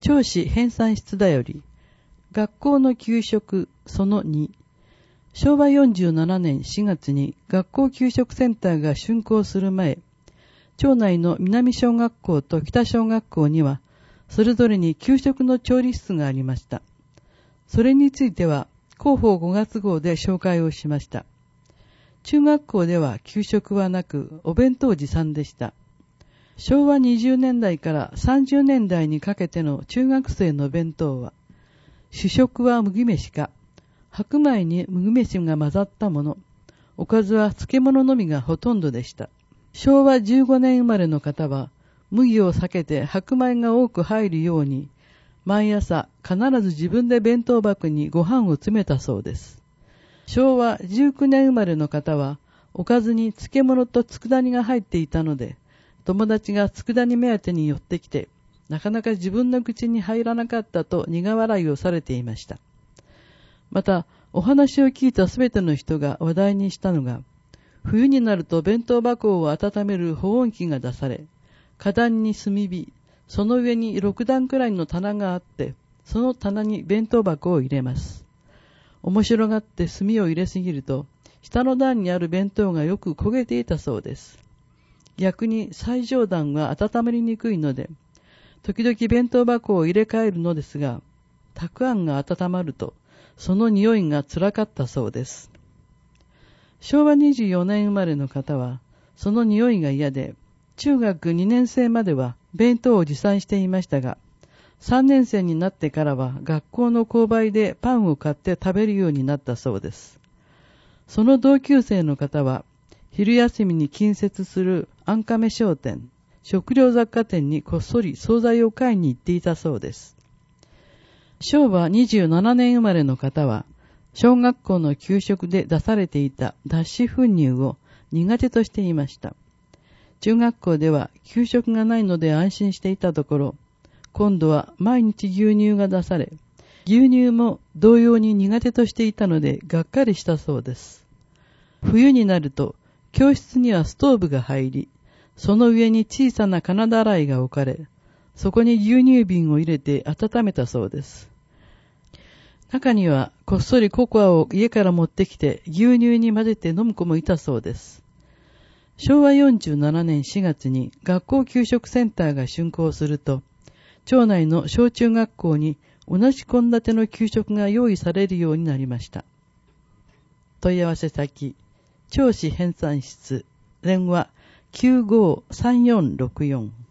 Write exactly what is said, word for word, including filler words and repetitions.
長子編纂室だより、学校の給食そのに。しょうわよんじゅうななねんしがつに学校給食センターが竣工する前、町内の南小学校と北小学校には、それぞれに給食の調理室がありました。それについては、広報ごがつ号で紹介をしました。中学校では給食はなく、お弁当持参でした。しょうわにじゅうねんだいからさんじゅうねんだいにかけての中学生の弁当は、主食は麦飯か、白米に麦飯が混ざったもの、おかずは漬物のみがほとんどでした。しょうわじゅうごねん生まれの方は、麦を避けて白米が多く入るように、毎朝必ず自分で弁当箱にご飯を詰めたそうです。しょうわじゅうきゅうねん生まれの方は、おかずに漬物と佃煮が入っていたので、友達が佃煮目当てに寄ってきて、なかなか自分の口に入らなかったと苦笑いをされていました。また、お話を聞いたすべての人が話題にしたのが、冬になると弁当箱を温める保温器が出され、花壇に炭火、その上にろくだんくらいの棚があって、その棚に弁当箱を入れます。面白がって炭を入れすぎると、下の段にある弁当がよく焦げていたそうです。逆に最上段は温まりにくいので、時々弁当箱を入れ替えるのですが、たくあんが温まると、その匂いがつらかったそうです。しょうわにじゅうよねん生まれの方は、その匂いが嫌で、中学にねん生までは弁当を持参していましたが、さんねん生になってからは学校の購買でパンを買って食べるようになったそうです。その同級生の方は、昼休みに近接する安亀商店、食料雑貨店にこっそり惣菜を買いに行っていたそうです。しょうわにじゅうななねん生まれの方は、小学校の給食で出されていた脱脂粉乳を苦手としていました。中学校では給食がないので安心していたところ、今度は毎日牛乳が出され、牛乳も同様に苦手としていたのでがっかりしたそうです。冬になると教室にはストーブが入り、その上に小さな金だ洗いが置かれ、そこに牛乳瓶を入れて温めたそうです。中にはこっそりココアを家から持ってきて牛乳に混ぜて飲む子もいたそうです。しょうわよんじゅうななねんしがつに学校給食センターが竣工すると、町内の小中学校に同じ献立の給食が用意されるようになりました。問い合わせ先、長子編纂室、電話きゅうごーさんよんろくよん。